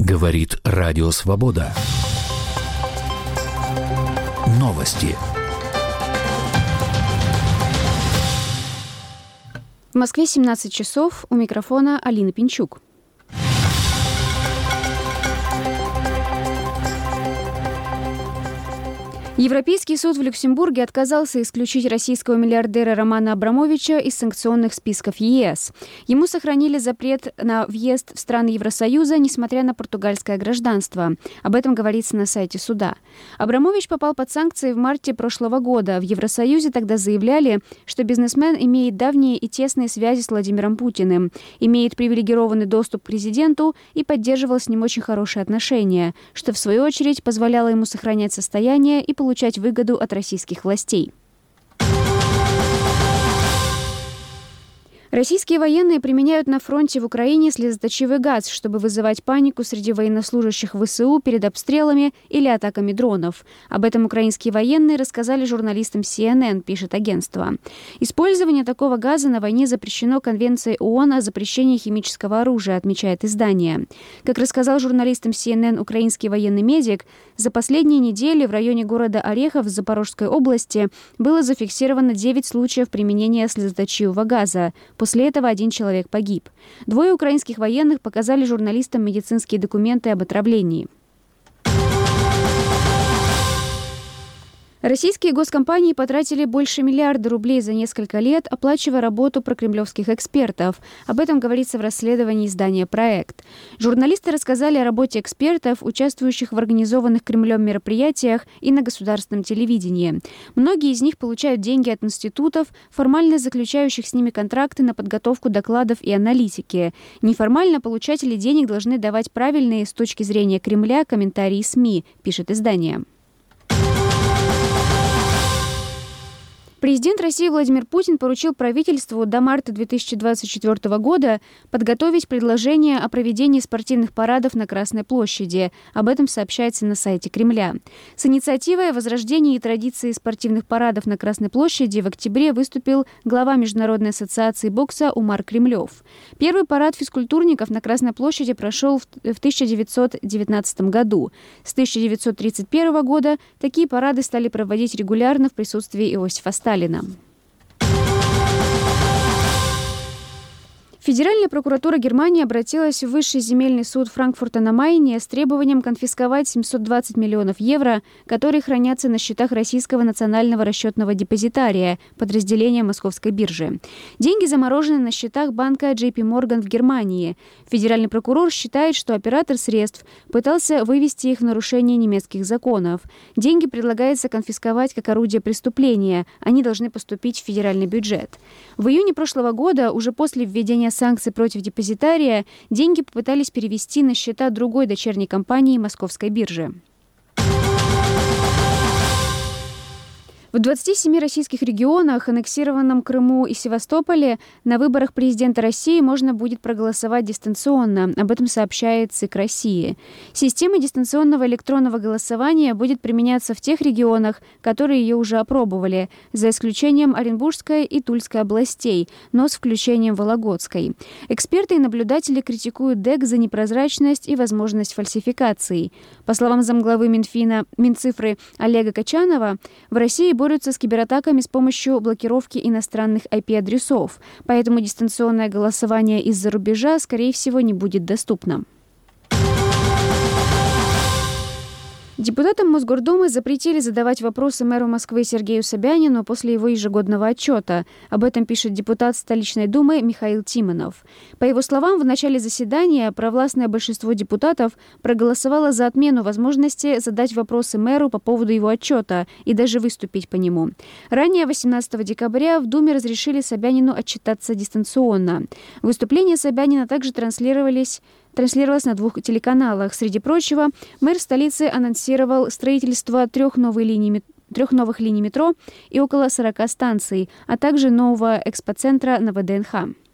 Говорит Радио Свобода. Новости. В Москве 17 часов. У микрофона Алина Пинчук. Европейский суд в Люксембурге отказался исключить российского миллиардера Романа Абрамовича из санкционных списков ЕС. Ему сохранили запрет на въезд в страны Евросоюза, несмотря на португальское гражданство. Об этом говорится на сайте суда. Абрамович попал под санкции в марте прошлого года. В Евросоюзе тогда заявляли, что бизнесмен имеет давние и тесные связи с Владимиром Путиным, имеет привилегированный доступ к президенту и поддерживал с ним очень хорошие отношения, что в свою очередь позволяло ему сохранять состояние и получать выгоду от российских властей. Российские военные применяют на фронте в Украине слезоточивый газ, чтобы вызывать панику среди военнослужащих ВСУ перед обстрелами или атаками дронов. Об этом украинские военные рассказали журналистам CNN, пишет агентство. Использование такого газа на войне запрещено Конвенцией ООН о запрещении химического оружия, отмечает издание. Как рассказал журналистам CNN украинский военный медик, за последние недели в районе города Орехов в Запорожской области было зафиксировано 9 случаев применения слезоточивого газа. После этого 1 человек погиб. 2 украинских военных показали журналистам медицинские документы об отравлении. Российские госкомпании потратили больше миллиарда рублей за несколько лет, оплачивая работу прокремлевских экспертов. Об этом говорится в расследовании издания «Проект». Журналисты рассказали о работе экспертов, участвующих в организованных Кремлем мероприятиях и на государственном телевидении. Многие из них получают деньги от институтов, формально заключающих с ними контракты на подготовку докладов и аналитики. Неформально получатели денег должны давать правильные с точки зрения Кремля комментарии СМИ, пишет издание. Президент России Владимир Путин поручил правительству до марта 2024 года подготовить предложение о проведении спортивных парадов на Красной площади. Об этом сообщается на сайте Кремля. С инициативой о возрождении традиции спортивных парадов на Красной площади в октябре выступил глава Международной ассоциации бокса Умар Кремлев. Первый парад физкультурников на Красной площади прошел в 1919 году. С 1931 года такие парады стали проводить регулярно в присутствии Иосифа Сталина. Федеральная прокуратура Германии обратилась в Высший земельный суд Франкфурта на Майне с требованием конфисковать 720 миллионов евро, которые хранятся на счетах Российского национального расчетного депозитария, подразделения Московской биржи. Деньги заморожены на счетах банка JP Morgan в Германии. Федеральный прокурор считает, что оператор средств пытался вывести их в нарушение немецких законов. Деньги предлагается конфисковать как орудие преступления. Они должны поступить в федеральный бюджет. В июне прошлого года, уже после введения санкций против депозитария, деньги попытались перевести на счета другой дочерней компании Московской биржи. В 27 российских регионах, аннексированном Крыму и Севастополе, на выборах президента России можно будет проголосовать дистанционно. Об этом сообщает ЦИК России. Система дистанционного электронного голосования будет применяться в тех регионах, которые ее уже опробовали, за исключением Оренбургской и Тульской областей, но с включением Вологодской. Эксперты и наблюдатели критикуют ДЭК за непрозрачность и возможность фальсификаций. По словам замглавы Минцифры Олега Качанова, в России борются с кибератаками с помощью блокировки иностранных IP-адресов, поэтому дистанционное голосование из-за рубежа, скорее всего, не будет доступно. Депутатам Мосгордумы запретили задавать вопросы мэру Москвы Сергею Собянину после его ежегодного отчета. Об этом пишет депутат Столичной думы Михаил Тимонов. По его словам, в начале заседания провластное большинство депутатов проголосовало за отмену возможности задать вопросы мэру по поводу его отчета и даже выступить по нему. Ранее, 18 декабря, в Думе разрешили Собянину отчитаться дистанционно. Выступления Собянина также транслировалось на 2 телеканалах. Среди прочего, мэр столицы анонсировал строительство 3 новых линий метро и около 40 станций, а также нового экспоцентра на ВДНХ.